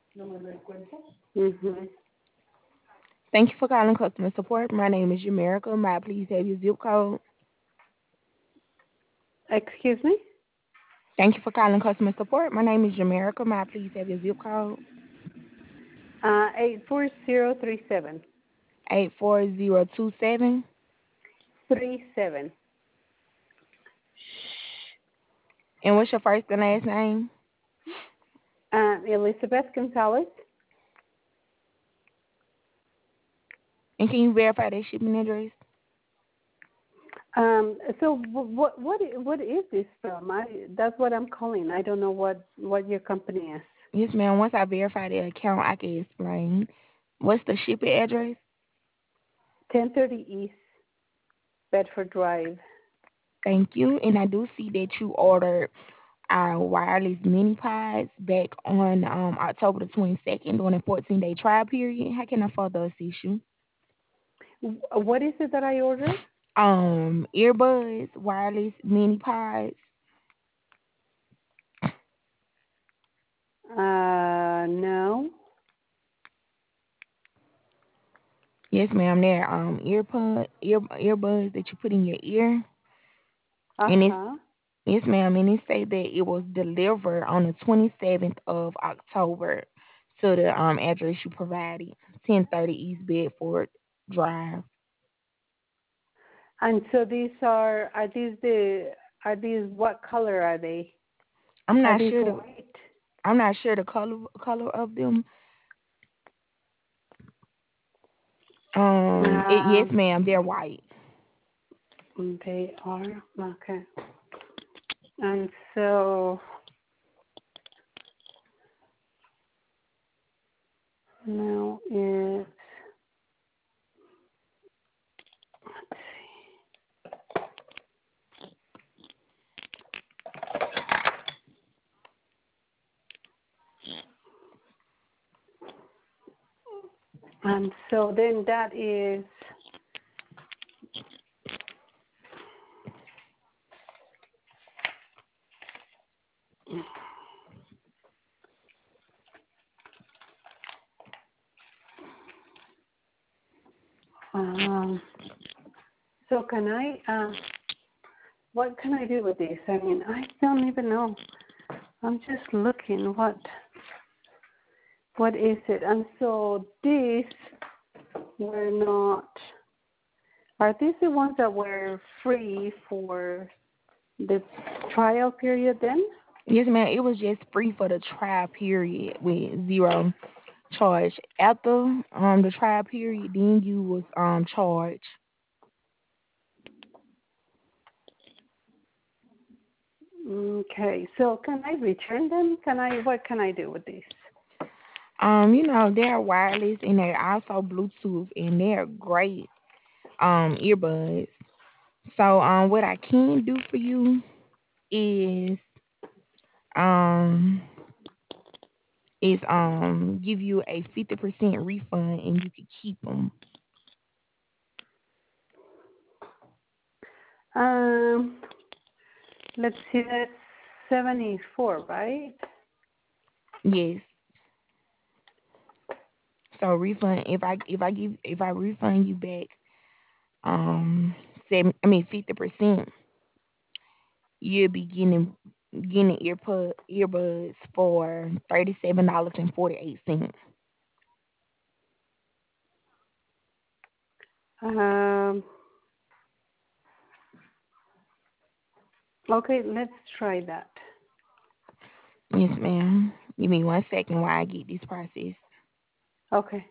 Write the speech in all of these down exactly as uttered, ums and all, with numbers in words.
Mm-hmm. Thank you for calling customer support. My name is Jamerica. May I please have your zip code? Excuse me? Thank you for calling customer support. My name is Jamerica. May I please have your zip code? Uh, eight four zero three seven. eight four zero two seven. Three seven. And what's your first and last name? Uh, Elizabeth Gonzalez. And can you verify that shipping address? Um, so wh- what what i- what is this from? I that's what I'm calling. I don't know what what your company is. Yes, ma'am. Once I verify the account, I can explain. What's the shipping address? ten thirty East Bedford Drive. Thank you. And I do see that you ordered our wireless mini pods back on um, October the twenty-second during a fourteen day trial period. How can I further assist you? Wh- What is it that I ordered? Um, earbuds, wireless mini pods. Uh, no. Yes, ma'am. They're um earpod ear earbuds that you put in your ear, Uh and it's huh. yes, ma'am. And it say that it was delivered on the twenty-seventh of October to the um address you provided, ten thirty East Bedford Drive. And so these are are these the are these what color are they? I'm Are not these sure the white? I'm not sure the color color of them. Um, it, yes, Um, ma'am. They're white. they are okay. And so now it's and so then that is um. So can I uh, what can I do with this? I mean, I don't even know. I'm just looking what what is it? And so these were not. Are these the ones that were free for the trial period then? Yes, ma'am. It was just free for the trial period with zero charge. After um the trial period, then you was um charged. Okay. So can I return them? Can I? What can I do with these? Um, you know, they're wireless and they're also Bluetooth and they're great um earbuds. So um what I can do for you is um is um give you a fifty percent refund and you can keep them. Um, let's see. That's seventy-four, right? Yes. So refund if I if I give if I refund you back um seven I mean fifty percent, you'll be getting getting earpod earbuds for thirty seven dollars and forty eight cents. Um, okay. Let's try that. Yes, ma'am. Give me one second while I get this process. Okay.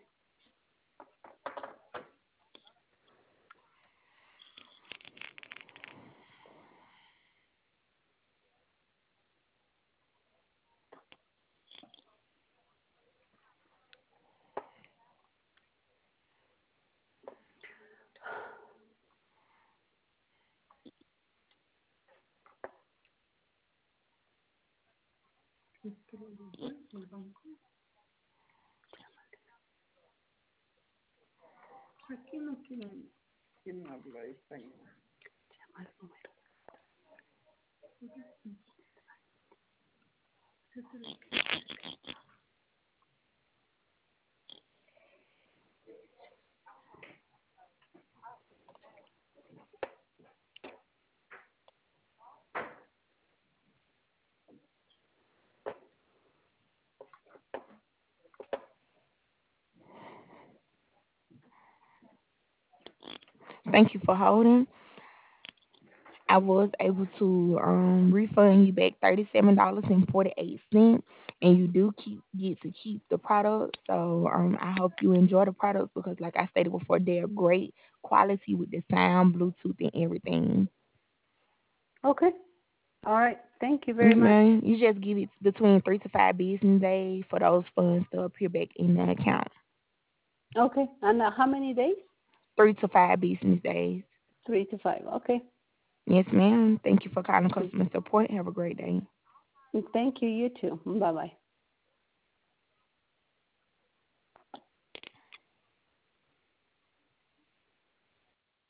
Thank you for holding. I was able to um, refund you back thirty-seven dollars and forty-eight cents, and you do keep get to keep the product. So um, I hope you enjoy the products because, like I stated before, they're great quality with the sound, Bluetooth, and everything. Okay. All right. Thank you very much. Okay, you just give it between three to five business days for those funds to appear back in the account. Okay. And uh, how many days? Three to five business days. Three to five. Okay. Yes, ma'am. Thank you for calling customer support. Have a great day. Thank you. You too. Bye bye.